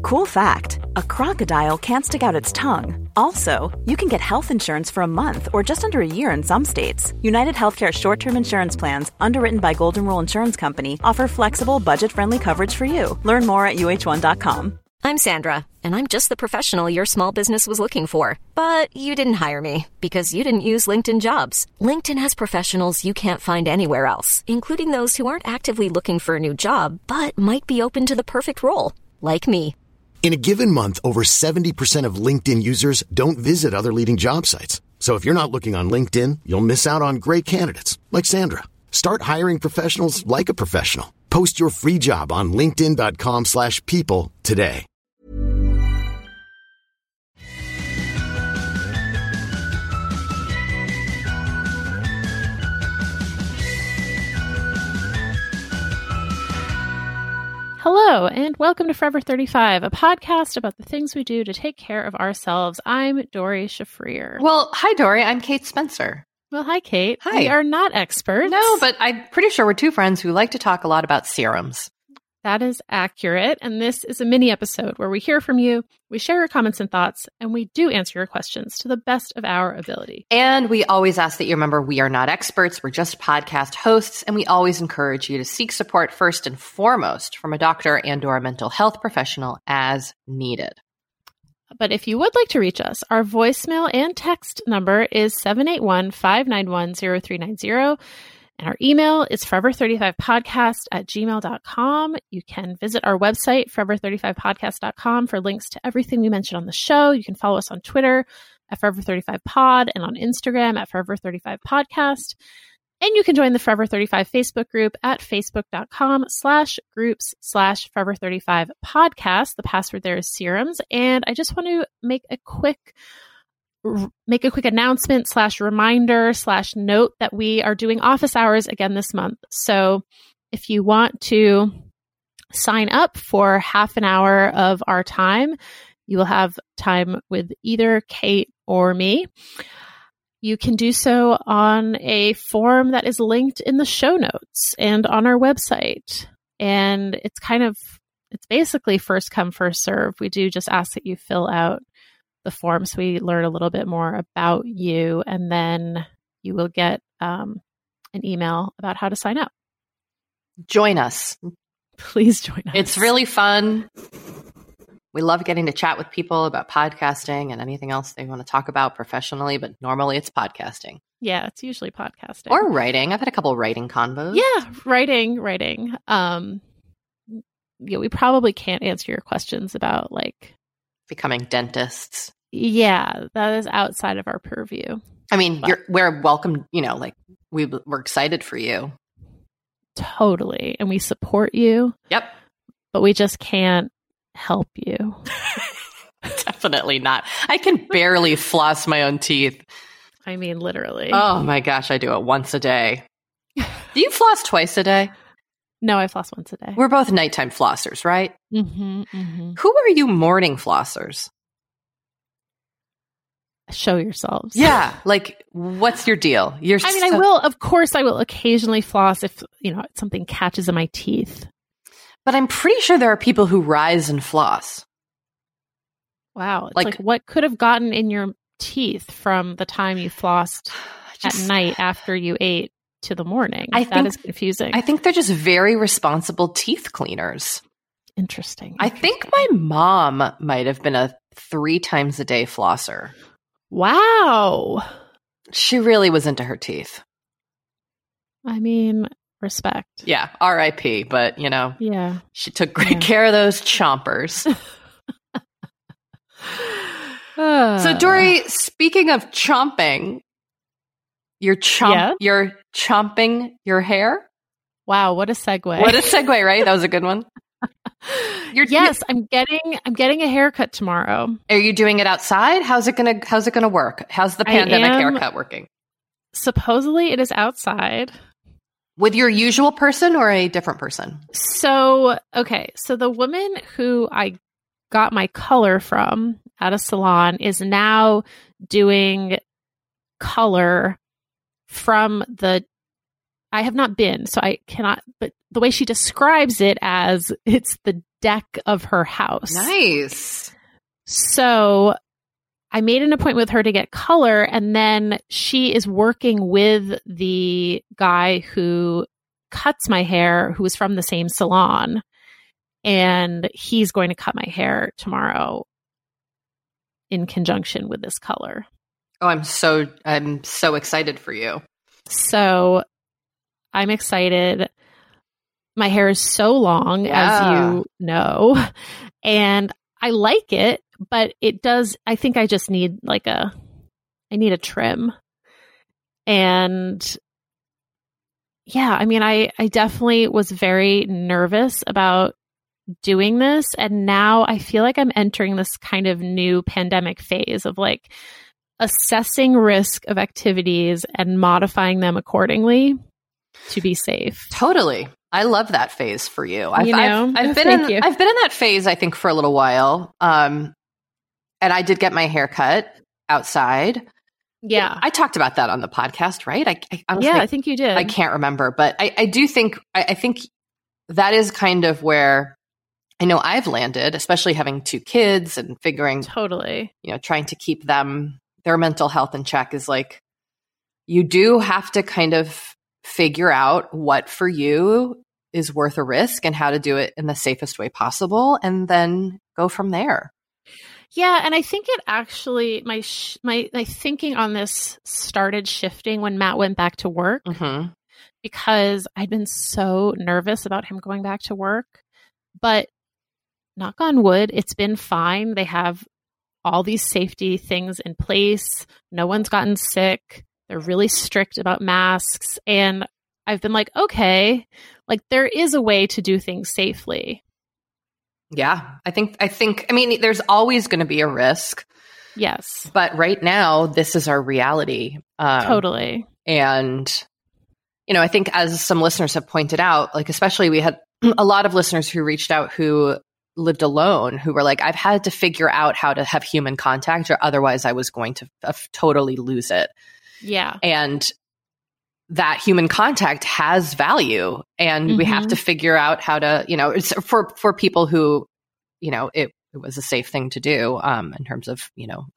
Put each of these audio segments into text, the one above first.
Cool fact, a crocodile can't stick out its tongue. Also, you can get health insurance for a month or just under a year in some states. United Healthcare short-term insurance plans, underwritten by Golden Rule Insurance Company, offer flexible, budget-friendly coverage for you. Learn more at uh1.com. I'm Sandra, and I'm just the professional your small business was looking for. But you didn't hire me because you didn't use LinkedIn Jobs. LinkedIn has professionals you can't find anywhere else, including those who aren't actively looking for a new job, but might be open to the perfect role, like me. In a given month, over 70% of LinkedIn users don't visit other leading job sites. So if you're not looking on LinkedIn, you'll miss out on great candidates like Sandra. Start hiring professionals like a professional. Post your free job on linkedin.com/people today. Hello, and welcome to Forever 35, a podcast about the things we do to take care of ourselves. I'm Dori Shafrir. Well, hi, Dori. I'm Kate Spencer. Well, hi, Kate. Hi. We are not experts. No, but I'm pretty sure we're two friends who like to talk a lot about serums. That is accurate, and this is a mini episode where we hear from you, we share your comments and thoughts, and we do answer your questions to the best of our ability. And we always ask that you remember we are not experts, we're just podcast hosts, and we always encourage you to seek support first and foremost from a doctor and/or a mental health professional as needed. But if you would like to reach us, our voicemail and text number is 781-591-0390. And our email is forever35podcast@gmail.com. You can visit our website, forever35podcast.com, for links to everything we mentioned on the show. You can follow us on Twitter at forever35pod and on Instagram at forever35podcast. And you can join the Forever 35 Facebook group at facebook.com/groups/forever35podcast. The password there is serums. And I just want to make a quick announcement /reminder/note that we are doing office hours again this month. So if you want to sign up for half an hour of our time, you will have time with either Kate or me. You can do so on a form that is linked in the show notes and on our website. And it's basically first come, first serve. We do just ask that you fill out the form so we learn a little bit more about you, and then you will get an email about how to sign up. Join us. Please join us. It's really fun. We love getting to chat with people about podcasting and anything else they want to talk about professionally, but normally it's podcasting. Yeah, it's usually podcasting. Or writing. I've had a couple of writing convos. Yeah, writing. We probably can't answer your questions about becoming dentists. Yeah, that is outside of our purview. I mean, we're welcome, we're excited for you. Totally. And we support you. Yep. But we just can't help you. Definitely not. I can barely floss my own teeth. I mean, literally. Oh my gosh, I do it once a day. Do you floss twice a day? No, I floss once a day. We're both nighttime flossers, right? Mm-hmm, mm-hmm. Who are you morning flossers? Show yourselves. Yeah. What's your deal? I will occasionally floss if, something catches in my teeth. But I'm pretty sure there are people who rise and floss. Wow. It's what could have gotten in your teeth from the time you flossed at night after you ate to the morning? That is confusing. I think they're just very responsible teeth cleaners. Interesting. I think my mom might have been a 3 times a day flosser. Wow. She really was into her teeth. I mean, respect. Yeah. R.I.P. But, yeah, she took great care of those chompers. So, Dori, speaking of chomping, you're chomping your hair? Wow, what a segue. What a segue, right? That was a good one. I'm getting a haircut tomorrow. Are you doing it outside? How's it gonna work? How's the pandemic haircut working? Supposedly it is outside. With your usual person or a different person? So the woman who I got my color from at a salon is now doing color from I have not been, so I cannot, but the way she describes it as it's the deck of her house. Nice. So I made an appointment with her to get color, and then she is working with the guy who cuts my hair, who is from the same salon, and he's going to cut my hair tomorrow in conjunction with this color. Oh, I'm so excited for you. So I'm excited. My hair is so long, as you know, and I like it, but it does, I think I just need I need a trim. And yeah, I mean, I definitely was very nervous about doing this. And now I feel like I'm entering this kind of new pandemic phase of like assessing risk of activities and modifying them accordingly to be safe. Totally. I love that phase for you. I've been in that phase, I think, for a little while. And I did get my hair cut outside. Yeah. I talked about that on the podcast, right? I honestly, I think you did. I can't remember, but I do think, I think that is kind of where I know I've landed, especially having 2 kids and figuring, totally, trying to keep their mental health in check is like, you do have to kind of figure out what for you is worth a risk and how to do it in the safest way possible, and then go from there. Yeah, and I think it actually my thinking on this started shifting when Matt went back to work, because I'd been so nervous about him going back to work. But knock on wood, it's been fine. They have all these safety things in place. No one's gotten sick. They're really strict about masks, and I've been like, okay, like there is a way to do things safely. Yeah, I think, I mean, there's always going to be a risk. Yes. But right now, this is our reality. Totally. And, I think as some listeners have pointed out, like, especially we had a lot of listeners who reached out who lived alone, who were like, I've had to figure out how to have human contact, or otherwise I was going to totally lose it. Yeah. And that human contact has value, and we have to figure out how to, it's for people who, it was a safe thing to do, in terms of,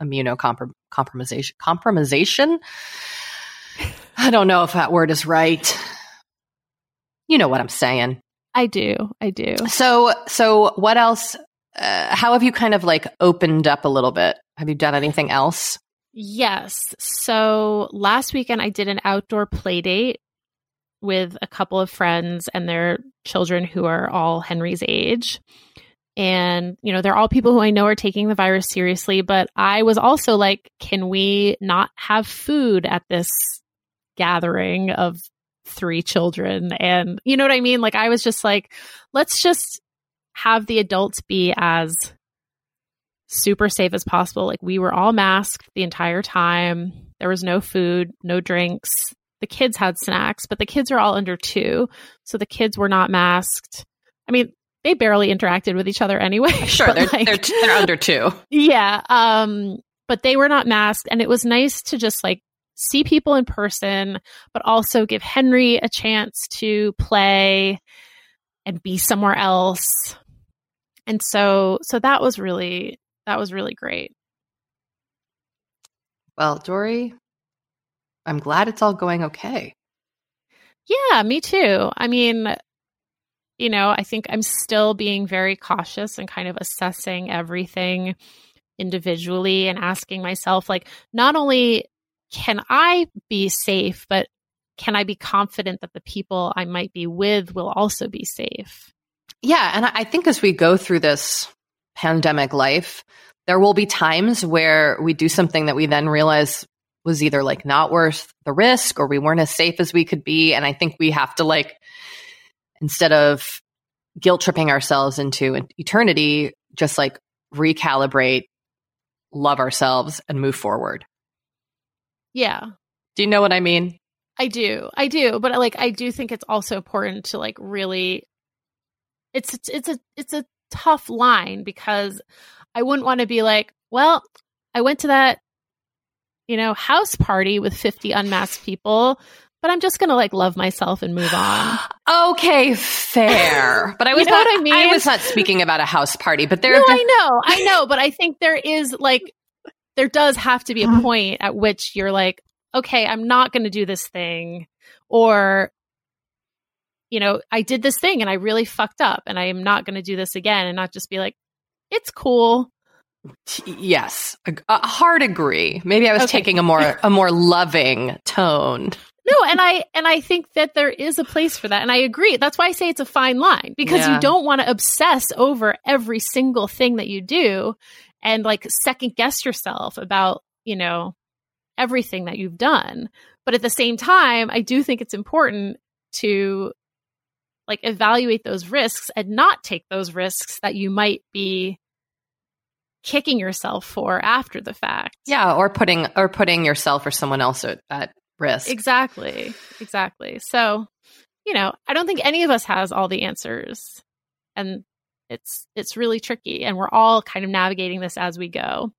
compromisation. I don't know if that word is right. You know what I'm saying. I do. So what else, how have you kind of like opened up a little bit? Have you done anything else? Yes. So last weekend I did an outdoor play date with a couple of friends and their children who are all Henry's age. And, they're all people who I know are taking the virus seriously. But I was also like, can we not have food at this gathering of 3 children? And you know what I mean? Like, I was just like, let's just have the adults be as super safe as possible. Like, we were all masked the entire time. There was no food, no drinks. The kids had snacks, but the kids are all under 2. So the kids were not masked. I mean, they barely interacted with each other anyway. Sure, they're under 2. Yeah. But they were not masked. And it was nice to just like see people in person, but also give Henry a chance to play and be somewhere else. And so that was really great. Well, Dory, I'm glad it's all going okay. Yeah, me too. I mean, I think I'm still being very cautious and kind of assessing everything individually and asking myself, like, not only can I be safe, but can I be confident that the people I might be with will also be safe? Yeah. And I think as we go through this pandemic life, there will be times where we do something that we then realize was either like not worth the risk, or we weren't as safe as we could be. And I think we have to, like, instead of guilt tripping ourselves into eternity, just like recalibrate, love ourselves, and move forward. Yeah. Do you know what I mean? I do. But like, I do think it's also important to like really, it's a tough line, because I wouldn't want to be like, well, I went to that, house party with 50 unmasked people. but I'm just going to like love myself and move on. Okay, fair. But I was what I mean? I was not speaking about a house party, but there. No, I know. But I think there does have to be a point at which you're like, okay, I'm not going to do this thing, or, I did this thing and I really fucked up and I am not going to do this again, and not just be like, it's cool. Yes, a hard agree. Maybe I was taking a more loving tone. No, and I think that there is a place for that, and I agree. That's why I say it's a fine line, because you don't want to obsess over every single thing that you do and like second guess yourself about, everything that you've done. But at the same time, I do think it's important to like evaluate those risks and not take those risks that you might be kicking yourself for after the fact. Yeah, or putting yourself or someone else at risk. Exactly. So, I don't think any of us has all the answers, and it's really tricky, and we're all kind of navigating this as we go.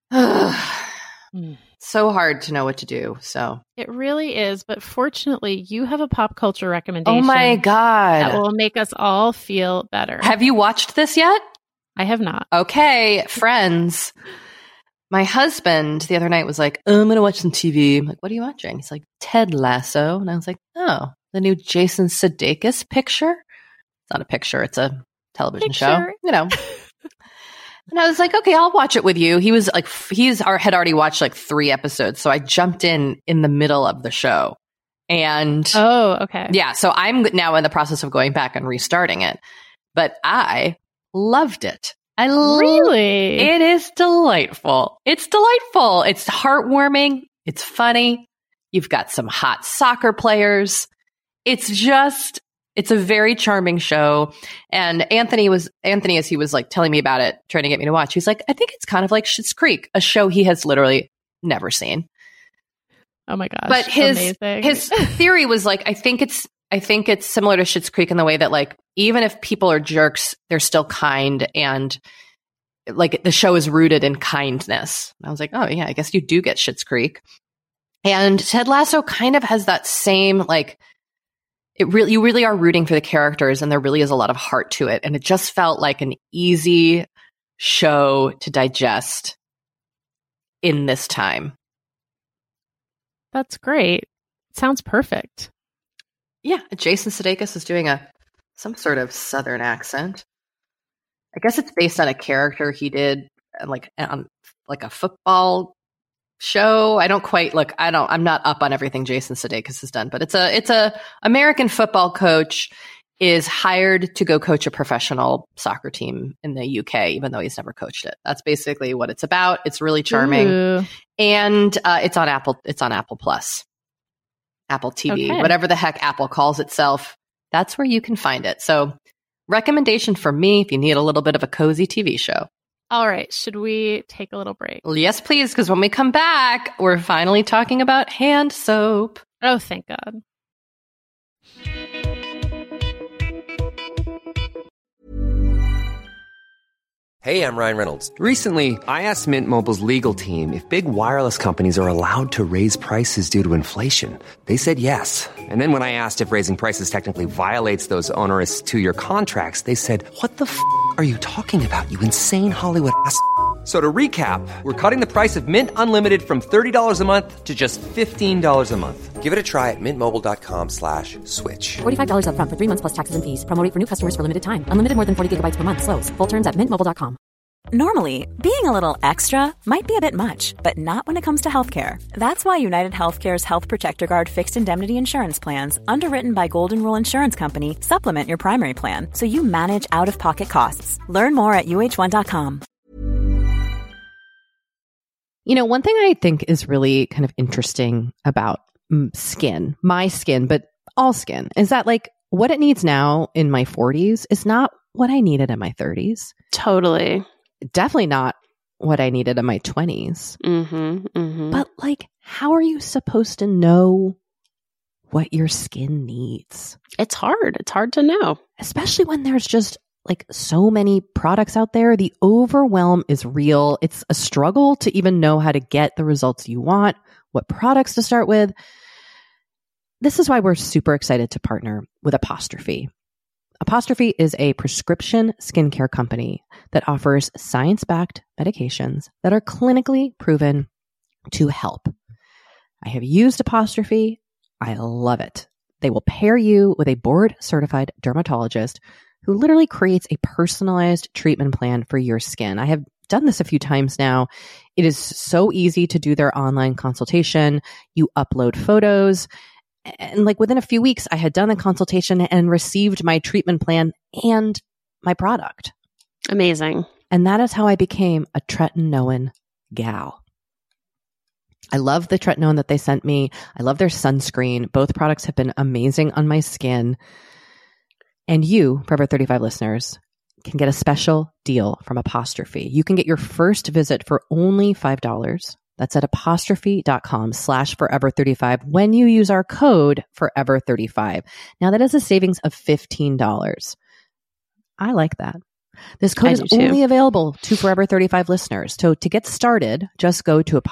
So hard to know what to do. So it really is, but fortunately, you have a pop culture recommendation. Oh my God, that will make us all feel better. Have you watched this yet? I have not. Okay, Friends. My husband the other night was like, I'm going to watch some TV. I'm like, what are you watching? He's like, Ted Lasso. And I was like, oh, the new Jason Sudeikis picture? It's not a picture. It's a television show. And I was like, okay, I'll watch it with you. He was like, had already watched like 3 episodes. So I jumped in the middle of the show. And okay. Yeah. So I'm now in the process of going back and restarting it. But I loved it. Really? It is delightful. It's delightful. It's heartwarming. It's funny. You've got some hot soccer players. It's a very charming show. And Anthony, as he was like telling me about it, trying to get me to watch, he's like, I think it's kind of like Schitt's Creek, a show he has literally never seen. Oh my gosh. But his theory was like, I think it's similar to Schitt's Creek in the way that like, even if people are jerks, they're still kind, and like the show is rooted in kindness. And I was like, oh yeah, I guess you do get Schitt's Creek. And Ted Lasso kind of has that same, like, you really are rooting for the characters, and there really is a lot of heart to it. And it just felt like an easy show to digest in this time. That's great. Sounds perfect. Yeah, Jason Sudeikis is doing some sort of Southern accent. I guess it's based on a character he did on a football show. I'm not up on everything Jason Sudeikis has done, but it's a American football coach is hired to go coach a professional soccer team in the UK, even though he's never coached it. That's basically what it's about. It's really charming. Ooh. And it's on Apple Plus. Apple TV, okay. Whatever the heck Apple calls itself, that's where you can find it. So, recommendation for me if you need a little bit of a cozy TV show. All right. Should we take a little break? Yes, please, because when we come back, we're finally talking about hand soap. Oh, thank God. Hey, I'm Ryan Reynolds. Recently, I asked Mint Mobile's legal team if big wireless companies are allowed to raise prices due to inflation. They said yes. And then when I asked if raising prices technically violates those onerous 2-year contracts, they said, what the f*** are you talking about, you insane Hollywood ass f- So to recap, we're cutting the price of Mint Unlimited from $30 a month to just $15 a month. Give it a try at mintmobile.com/switch. $45 up front for 3 months plus taxes and fees. Promo rate for new customers for limited time. Unlimited more than 40 gigabytes per month. Slows full terms at mintmobile.com. Normally, being a little extra might be a bit much, but not when it comes to healthcare. That's why United Healthcare's Health Protector Guard fixed indemnity insurance plans, underwritten by Golden Rule Insurance Company, supplement your primary plan so you manage out-of-pocket costs. Learn more at uh1.com. One thing I think is really kind of interesting about skin, my skin, but all skin, is that like what it needs now in my 40s is not what I needed in my 30s. Totally. Definitely not what I needed in my 20s. Mm-hmm, mm-hmm. But like, how are you supposed to know what your skin needs? It's hard. It's hard to know. Especially when there's just like so many products out there. The overwhelm is real. It's a struggle to even know how to get the results you want, what products to start with. this is why we're super excited to partner with Apostrophe. Apostrophe is a prescription skincare company that offers science-backed medications that are clinically proven to help. I have used Apostrophe. I love it. They will pair you with a board-certified dermatologist who literally creates a personalized treatment plan for your skin. I have done this a few times now. It is so easy to do their online consultation. You upload photos. And like within a few weeks, I had done the consultation and received my treatment plan and my product. Amazing. And that is how I became a tretinoin gal. I love the tretinoin that they sent me. I love their sunscreen. Both products have been amazing on my skin. And you, Forever 35 listeners, can get a special deal from Apostrophe. You can get your first visit for only $5. That's at apostrophe.com/forever35 when you use our code forever35. Now that is a savings of $15. I like that. This code is only available to Forever 35 listeners. So to get started, just go to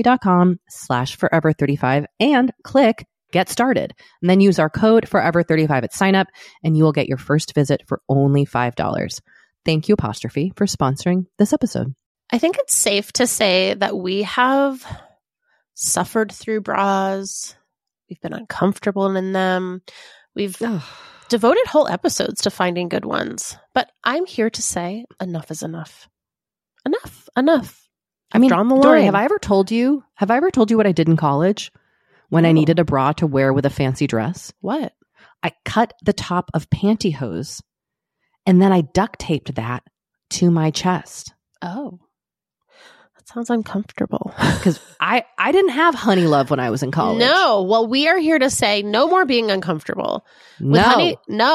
apostrophe.com/forever35 and click Get Started. And then use our code forever35 at sign up and you will get your first visit for only $5. Thank you, Apostrophe, for sponsoring this episode. I think it's safe to say that we have suffered through bras. We've been uncomfortable in them. We've devoted whole episodes to finding good ones. But I'm here to say enough is enough. Enough. I mean, drawn the line. Dory, have I ever told you what I did in college when I needed a bra to wear with a fancy dress? What? I cut the top of pantyhose and then I duct taped that to my chest. Oh. Sounds uncomfortable. Because I didn't have Honey Love when I was in college. No. Well, we are here to say no more being uncomfortable. With Honey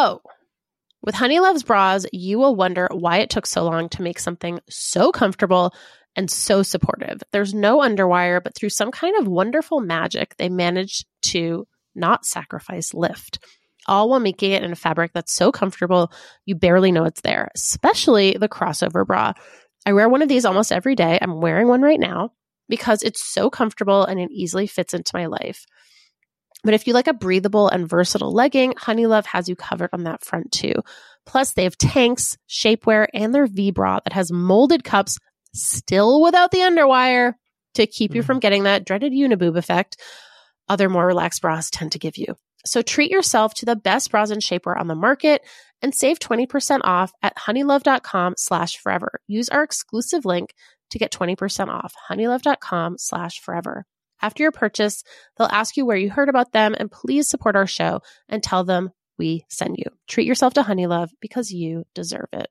Love's bras, you will wonder why it took so long to make something so comfortable and so supportive. There's no underwire, but through some kind of wonderful magic, they managed to not sacrifice lift, all while making it in a fabric that's so comfortable you barely know it's there, especially the crossover bra. I wear one of these almost every day. I'm wearing one right now because it's so comfortable and it easily fits into my life. But if you like a breathable and versatile legging, Honey Love has you covered on that front too. Plus, they have tanks, shapewear, and their V-bra that has molded cups, still without the underwire, to keep you from getting that dreaded uniboob effect other more relaxed bras tend to give you. So treat yourself to the best bras and shapewear on the market and save 20% off at honeylove.com/forever. Use our exclusive link to get 20% off, honeylove.com/forever. After your purchase, they'll ask you where you heard about them, and please support our show and tell them we send you. Treat yourself to Honey Love because you deserve it.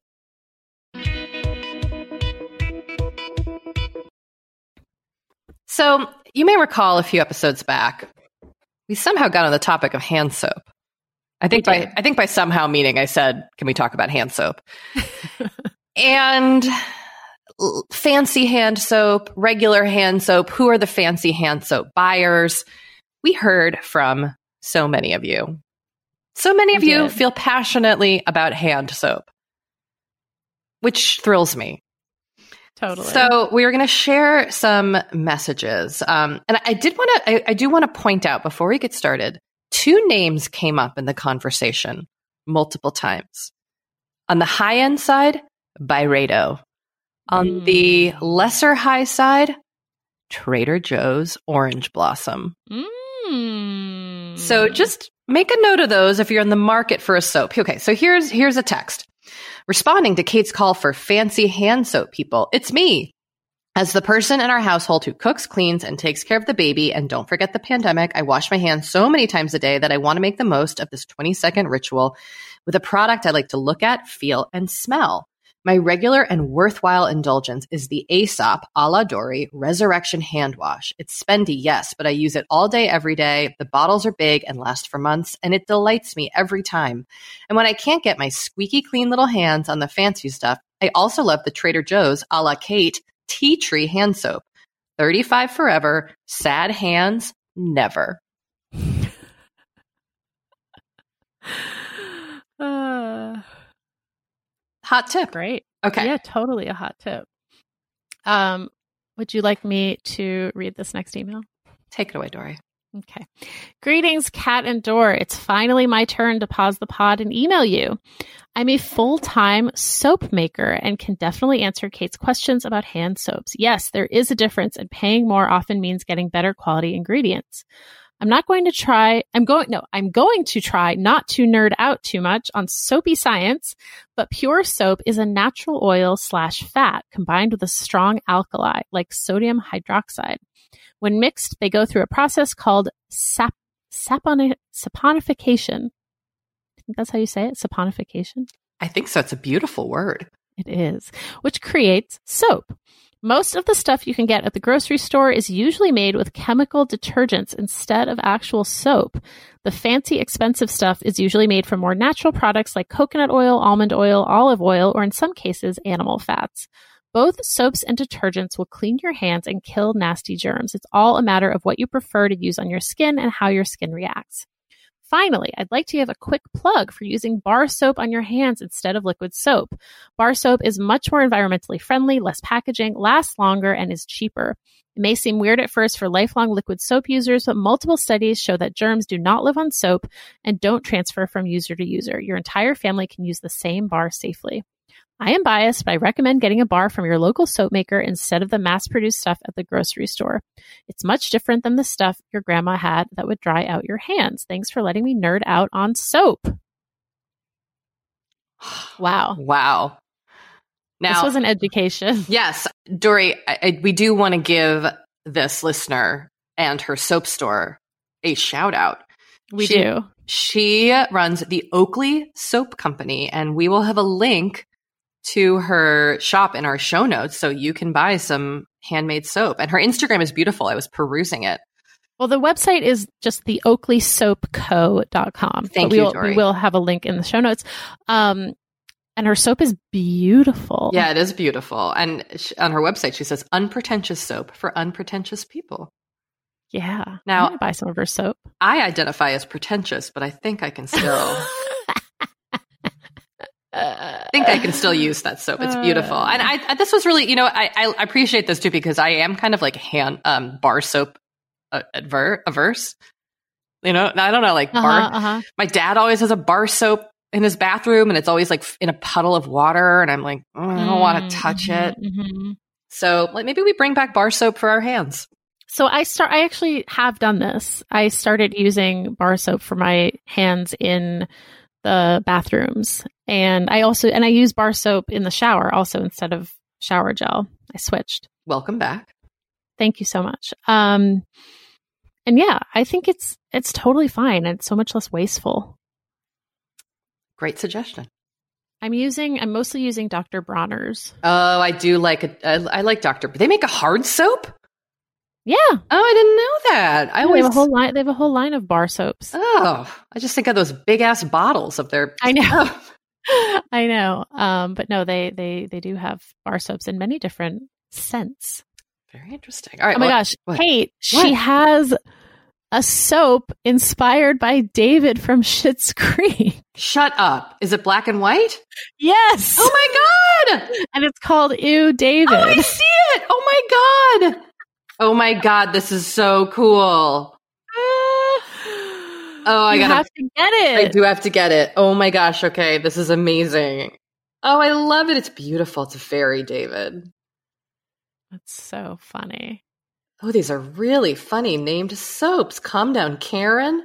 So you may recall a few episodes back, we somehow got on the topic of hand soap. I think by somehow meaning I said, can we talk about hand soap? And fancy hand soap, regular hand soap, who are the fancy hand soap buyers? We heard from so many of you. So many of you feel passionately about hand soap, which thrills me. Totally. So we are going to share some messages. And I do want to point out before we get started, 2 names came up in the conversation multiple times. On the high end side, Byredo. On the lesser high side, Trader Joe's Orange Blossom. So just make a note of those if you're in the market for a soap. Okay, so here's a text. Responding to Kate's call for fancy hand soap people, it's me. As the person in our household who cooks, cleans, and takes care of the baby, and don't forget the pandemic, I wash my hands so many times a day that I want to make the most of this 20-second ritual with a product I like to look at, feel, and smell. My regular and worthwhile indulgence is the Aesop a la Dory Resurrection Hand Wash. It's spendy, yes, but I use it all day, every day. The bottles are big and last for months, and it delights me every time. And when I can't get my squeaky clean little hands on the fancy stuff, I also love the Trader Joe's a la Kate Tea Tree Hand Soap. 35 forever, sad hands, never. Hot tip. Great. Okay. Yeah, totally a hot tip. Would you like me to read this next email? Take it away, Dory. Okay. Greetings, Kat and Dor. It's finally my turn to pause the pod and email you. I'm a full-time soap maker and can definitely answer Kate's questions about hand soaps. Yes, there is a difference, and paying more often means getting better quality ingredients. I'm going to try not to nerd out too much on soapy science, but pure soap is a natural oil / fat combined with a strong alkali like sodium hydroxide. When mixed, they go through a process called saponification. I think that's how you say it, saponification. I think so. It's a beautiful word. It is, which creates soap. Most of the stuff you can get at the grocery store is usually made with chemical detergents instead of actual soap. The fancy, expensive stuff is usually made from more natural products like coconut oil, almond oil, olive oil, or in some cases, animal fats. Both soaps and detergents will clean your hands and kill nasty germs. It's all a matter of what you prefer to use on your skin and how your skin reacts. Finally, I'd like to give a quick plug for using bar soap on your hands instead of liquid soap. Bar soap is much more environmentally friendly, less packaging, lasts longer, and is cheaper. It may seem weird at first for lifelong liquid soap users, but multiple studies show that germs do not live on soap and don't transfer from user to user. Your entire family can use the same bar safely. I am biased, but I recommend getting a bar from your local soap maker instead of the mass-produced stuff at the grocery store. It's much different than the stuff your grandma had that would dry out your hands. Thanks for letting me nerd out on soap. Wow. Wow. Now, this was an education. Yes. Dory, we do want to give this listener and her soap store a shout out. We do. She runs the Oakley Soap Company, and we will have a link to her shop in our show notes so you can buy some handmade soap. And her Instagram is beautiful. I was perusing it. Well, the website is just the oakleysoapco.com. Thank you, Dory. We will have a link in the show notes. And her soap is beautiful. Yeah, it is beautiful. And on her website, she says, unpretentious soap for unpretentious people. Yeah. Now, I'm gonna buy some of her soap. I identify as pretentious, but I think I can still... use that soap. It's beautiful. And I this was really, I appreciate this too, because I am kind of like bar soap averse. I don't know, like bar. My dad always has a bar soap in his bathroom, and it's always like in a puddle of water. And I'm like, I don't want to touch it. Mm-hmm. So like maybe we bring back bar soap for our hands. So I actually have done this. I started using bar soap for my hands in the bathrooms. And I use bar soap in the shower also instead of shower gel. I switched. Welcome back. Thank you so much. And yeah, I think it's totally fine. It's so much less wasteful. Great suggestion. I'm mostly using Dr. Bronner's. Oh, I do like it. I like Dr. They make a hard soap? Yeah. Oh, I didn't know that. They have a whole line of bar soaps. Oh, I just think of those big ass bottles of their. I know. I know. But no, they do have bar soaps in many different scents. Very interesting. All right. Oh my gosh. What? Kate, she has a soap inspired by David from Schitt's Creek. Shut up. Is it black and white? Yes. Oh my God. And it's called Ew, David. Oh, I see it. Oh my God. Oh my God. This is so cool. I have to get it. I do have to get it. Oh my gosh. Okay. This is amazing. Oh, I love it. It's beautiful. It's very David. That's so funny. Oh, these are really funny named soaps. Calm down, Karen.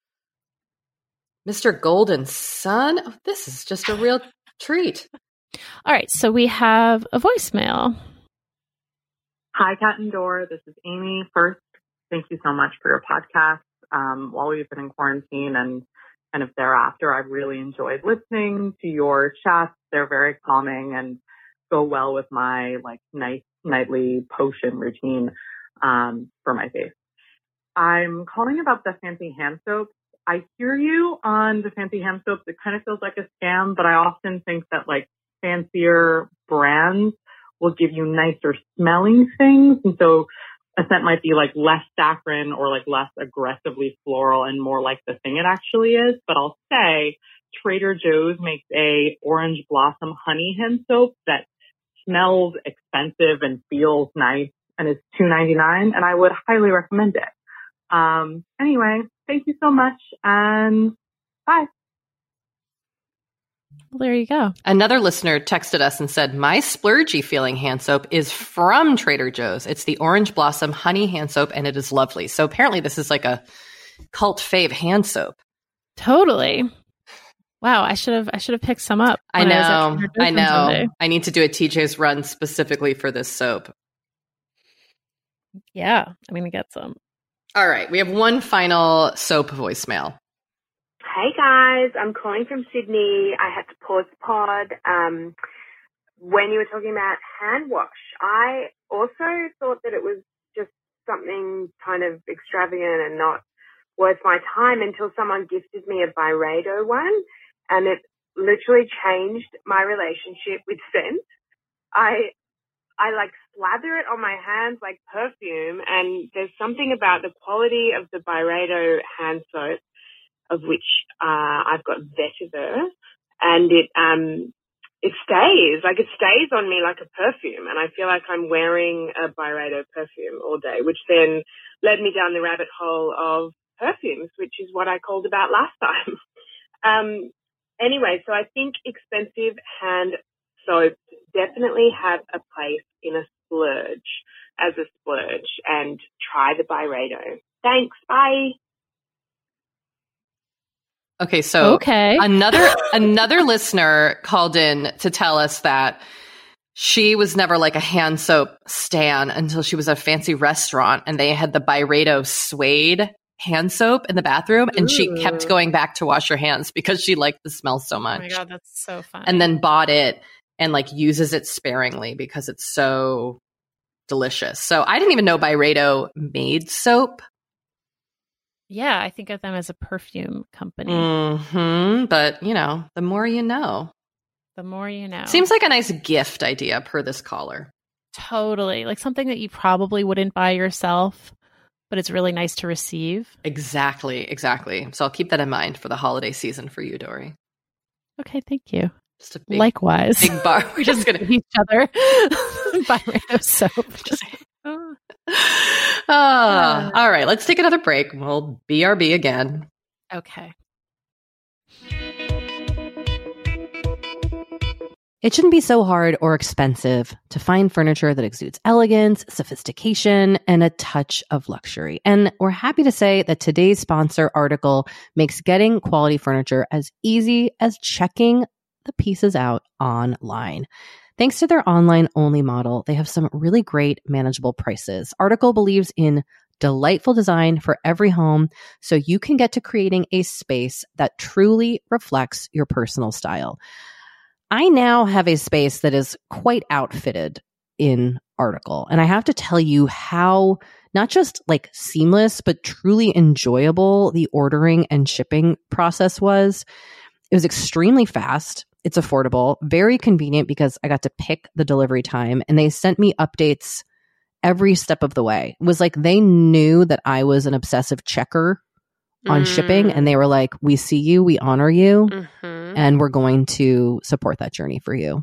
Mr. Golden Sun. Oh, this is just a real treat. All right. So we have a voicemail. Hi, Kat and Dor. This is Amy. First, thank you so much for your podcast. While we've been in quarantine and kind of thereafter, I've really enjoyed listening to your chats. They're very calming and go well with my nice nightly potion routine for my face. I'm calling about the fancy hand soaps. I hear you on the fancy hand soaps. It kind of feels like a scam, but I often think that fancier brands will give you nicer smelling things. And so a scent might be less saccharine or less aggressively floral and more like the thing it actually is. But I'll say Trader Joe's makes a orange blossom honey hand soap that smells expensive and feels nice and is $2.99, and I would highly recommend it. Anyway, thank you so much and bye. Well, there you go. Another listener texted us and said, my splurgy feeling hand soap is from Trader Joe's. It's the Orange Blossom Honey hand soap, and it is lovely. So apparently this is like a cult fave hand soap. Totally. Wow, I should have picked some up. I know. I need to do a TJ's run specifically for this soap. Yeah, I'm going to get some. All right, we have one final soap voicemail. Hey guys, I'm calling from Sydney. I had to pause the pod when you were talking about hand wash. I also thought that it was just something kind of extravagant and not worth my time until someone gifted me a Byredo one, and it literally changed my relationship with scent. I like slather it on my hands like perfume, and there's something about the quality of the Byredo hand soap, of which I've got vetiver, and it stays on me like a perfume, and I feel like I'm wearing a Byredo perfume all day, which then led me down the rabbit hole of perfumes, which is what I called about last time. Anyway, so I think expensive hand soaps definitely have a place in a splurge, and try the Byredo. Thanks. Bye. Okay, so another listener called in to tell us that she was never like a hand soap stan until she was at a fancy restaurant and they had the Byredo suede hand soap in the bathroom, and she kept going back to wash her hands because she liked the smell so much. Oh my God, that's so fun. And then bought it and like uses it sparingly because it's so delicious. So I didn't even know Byredo made soap. Yeah, I think of them as a perfume company. Mm-hmm. But, the more you know. The more you know. Seems like a nice gift idea per this caller. Totally. Like something that you probably wouldn't buy yourself, but it's really nice to receive. Exactly. So I'll keep that in mind for the holiday season for you, Dory. Okay, thank you. Just a big, likewise. Big bar. We're just going to each other Byredo soap. All right, let's take another break. We'll BRB again. Okay. It shouldn't be so hard or expensive to find furniture that exudes elegance, sophistication, and a touch of luxury. And we're happy to say that today's sponsor Article makes getting quality furniture as easy as checking the pieces out online. Thanks to their online-only model, they have some really great manageable prices. Article believes in delightful design for every home, so you can get to creating a space that truly reflects your personal style. I now have a space that is quite outfitted in Article, and I have to tell you how not just like seamless, but truly enjoyable the ordering and shipping process was. It was extremely fast. It's affordable, very convenient because I got to pick the delivery time, and they sent me updates every step of the way. It was like they knew that I was an obsessive checker on shipping, and they were like, we see you, we honor you, and we're going to support that journey for you.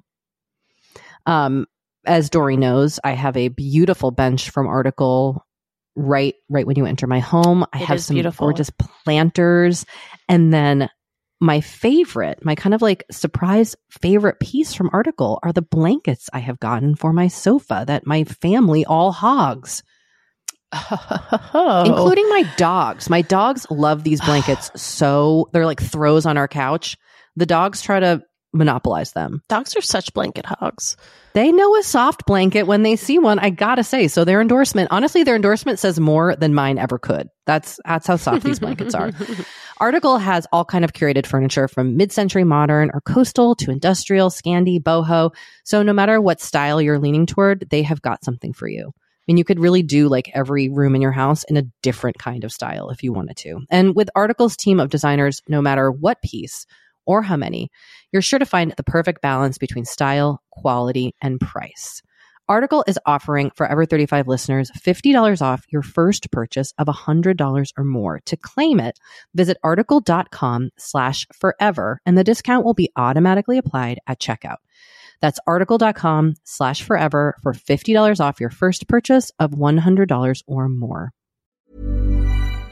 As Dory knows, I have a beautiful bench from Article right when you enter my home. I have some gorgeous planters, and then my kind of like surprise favorite piece from Article are the blankets I have gotten for my sofa that my family all hogs, including my dogs. My dogs love these blankets. So they're like throws on our couch. The dogs try to monopolize them. Dogs are such blanket hogs. They know a soft blanket when they see one, I gotta say. So their endorsement says more than mine ever could. That's how soft these blankets are. Article has all kind of curated furniture from mid-century modern or coastal to industrial, Scandi, boho. So no matter what style you're leaning toward, they have got something for you. I mean, you could really do like every room in your house in a different kind of style if you wanted to. And with Article's team of designers, no matter what piece or how many, you're sure to find the perfect balance between style, quality, and price. Article is offering Forever 35 listeners $50 off your first purchase of $100 or more. To claim it, visit article.com/forever, and the discount will be automatically applied at checkout. That's article.com/forever for $50 off your first purchase of $100 or more.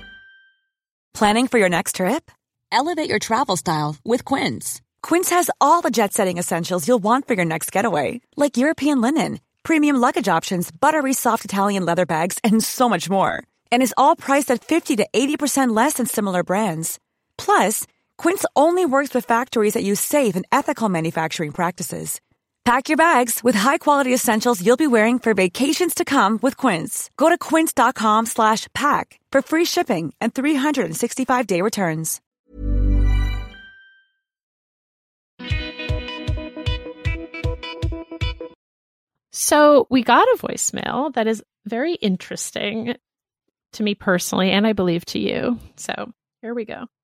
Planning for your next trip? Elevate your travel style with Quince. Quince has all the jet-setting essentials you'll want for your next getaway, like European linen, premium luggage options, buttery soft Italian leather bags, and so much more. And is all priced at 50 to 80% less than similar brands. Plus, Quince only works with factories that use safe and ethical manufacturing practices. Pack your bags with high-quality essentials you'll be wearing for vacations to come with Quince. Go to quince.com/pack for free shipping and 365-day returns. So we got a voicemail that is very interesting to me personally, and I believe to you. So here we go.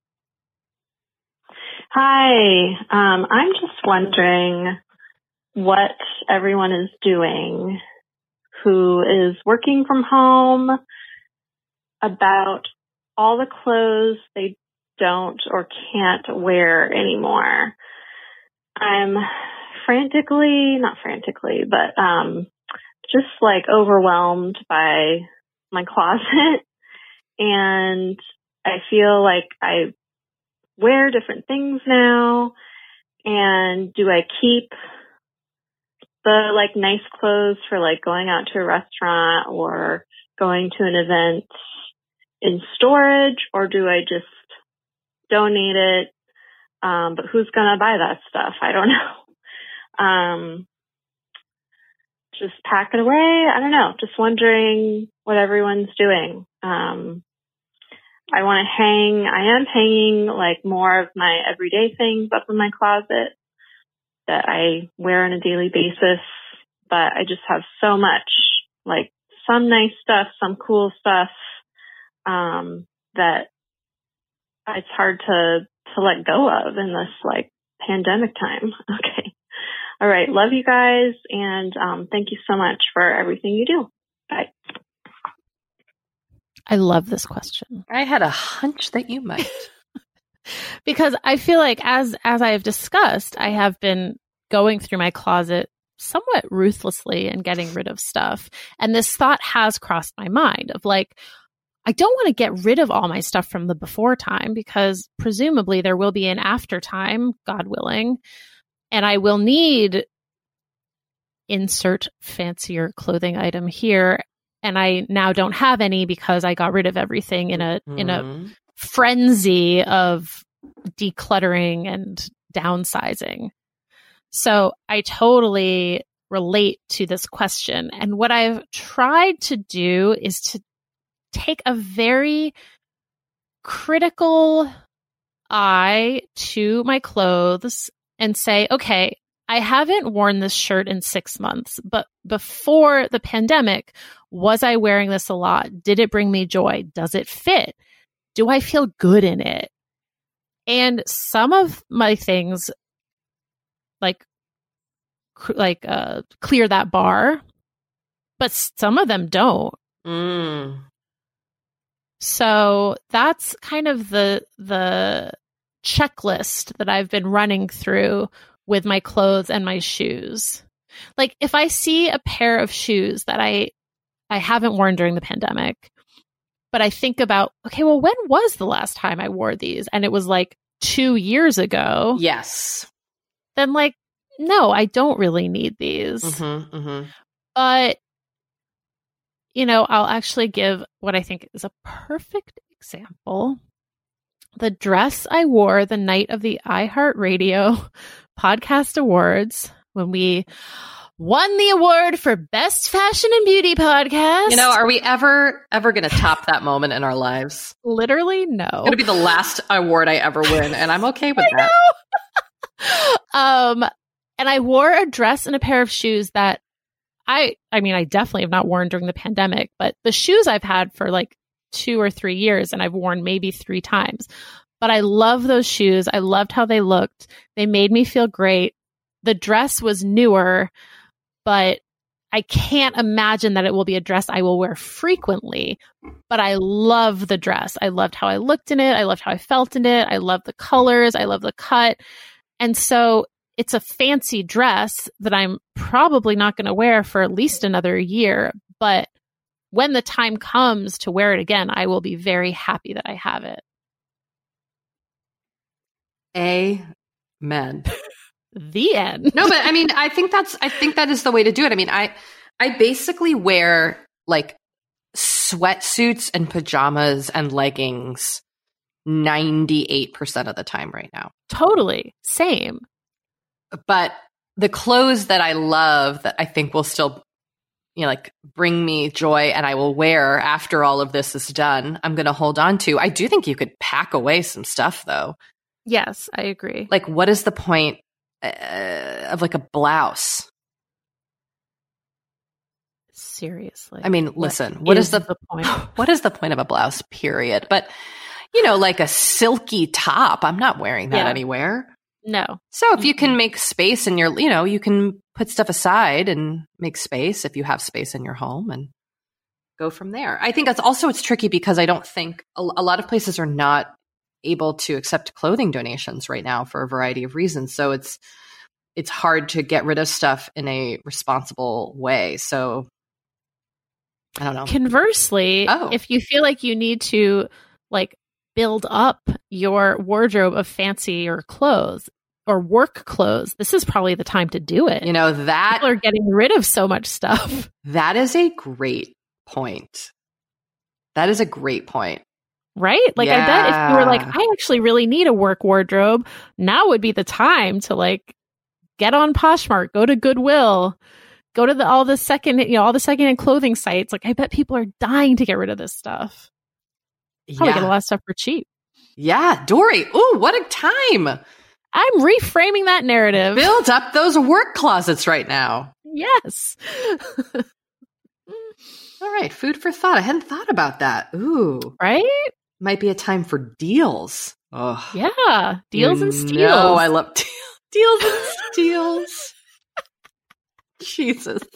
Hi, I'm just wondering what everyone is doing who is working from home about all the clothes they don't or can't wear anymore. I'm just like overwhelmed by my closet, and I feel like I wear different things now. And do I keep the like nice clothes for like going out to a restaurant or going to an event in storage, or do I just donate it? But who's gonna buy that stuff? I don't know. Just pack it away. I don't know. Just wondering what everyone's doing. I am hanging like more of my everyday things up in my closet that I wear on a daily basis, but I just have so much, like some nice stuff, some cool stuff, that it's hard to let go of in this like pandemic time. Okay. All right. Love you guys. And, thank you so much for everything you do. Bye. I love this question. I had a hunch that you might. Because I feel like as I have discussed, I have been going through my closet somewhat ruthlessly and getting rid of stuff. And this thought has crossed my mind of like, I don't want to get rid of all my stuff from the before time, because presumably there will be an after time, God willing, and I will need insert fancier clothing item here. And I now don't have any because I got rid of everything in a frenzy of decluttering and downsizing. So I totally relate to this question. And what I've tried to do is to take a very critical eye to my clothes and say, okay, I haven't worn this shirt in 6 months, but before the pandemic, was I wearing this a lot? Did it bring me joy? Does it fit? Do I feel good in it? And some of my things like clear that bar, but some of them don't. So that's kind of the checklist that I've been running through with my clothes and my shoes. Like if I see a pair of shoes that I haven't worn during the pandemic, but I think about, okay, well, when was the last time I wore these? And it was like 2 years ago. Yes. Then like, no, I don't really need these. But, you know, I'll actually give what I think is a perfect example. The dress I wore the night of the iHeartRadio Podcast Awards when we won the award for Best Fashion and Beauty Podcast. You know, are we ever going to top that moment in our lives? Literally, no. It's going to be the last award I ever win, and I'm okay with that. And I wore a dress and a pair of shoes that I mean, I definitely have not worn during the pandemic, but the shoes I've had for like 2 or 3 years and I've worn maybe 3 times. But I love those shoes. I loved how they looked. They made me feel great. The dress was newer, but I can't imagine that it will be a dress I will wear frequently. But I love the dress. I loved how I looked in it. I loved how I felt in it. I love the colors. I love the cut. And so it's a fancy dress that I'm probably not going to wear for at least another year. But when the time comes to wear it again, I will be very happy that I have it. Amen. The end. No, but I mean, I think that is the way to do it. I mean, I basically wear like sweatsuits and pajamas and leggings 98% of the time right now. Totally. Same. But the clothes that I love that I think will still, like bring me joy and I will wear after all of this is done, I'm going to hold on to. I do think you could pack away some stuff though. Yes, I agree. Like, what is the point of like a blouse? Seriously. I mean, listen, what is the point? What is the point of a blouse, period? But, like a silky top, I'm not wearing that anywhere. No. So if you can make space in your, you can put stuff aside and make space if you have space in your home and go from there. I think it's tricky because I don't think a lot of places are not able to accept clothing donations right now for a variety of reasons. So it's hard to get rid of stuff in a responsible way. So I don't know. Conversely, if you feel like you need to like build up your wardrobe of fancier clothes or work clothes, this is probably the time to do it. That people are getting rid of so much stuff. That is a great point. That is a great point. Right? Like, I bet if you were like, I actually really need a work wardrobe, now would be the time to like get on Poshmark, go to Goodwill, go to all the secondhand clothing sites. Like, I bet people are dying to get rid of this stuff. Probably get a lot of stuff for cheap. Yeah, Dory. Ooh, what a time. I'm reframing that narrative. Build up those work closets right now. Yes. All right, food for thought. I hadn't thought about that. Ooh. Right? Might be a time for deals. Oh. Yeah, deals and steals. No, I love deals and steals. Jesus.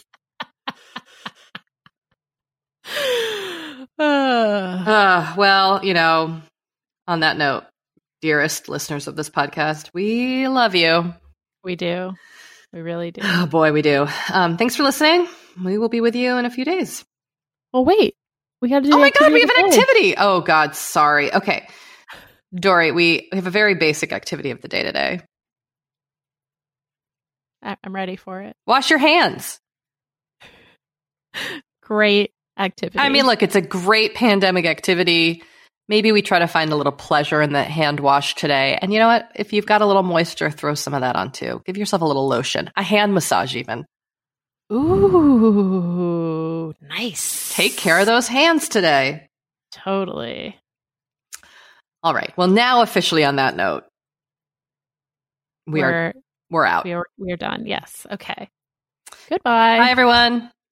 Well, on that note, dearest listeners of this podcast, we love you. We do. We really do. Oh, boy, we do. Thanks for listening. We will be with you in a few days. Well, wait. We got to do. Oh my God, we have an activity. Oh God, sorry. Okay, Dory, we have a very basic activity of the day today. I'm ready for it. Wash your hands. Great activity. I mean, look, it's a great pandemic activity. Maybe we try to find a little pleasure in the hand wash today. And you know what? If you've got a little moisture, throw some of that on too. Give yourself a little lotion, a hand massage even. Ooh, nice. Take care of those hands today. Totally. All right. Well, now officially on that note, we're out. We are done. Yes. Okay. Goodbye. Bye, everyone.